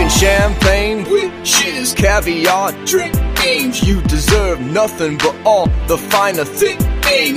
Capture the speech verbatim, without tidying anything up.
Drinking champagne, wishes, caviar, drink games. You deserve nothing but all the finer things.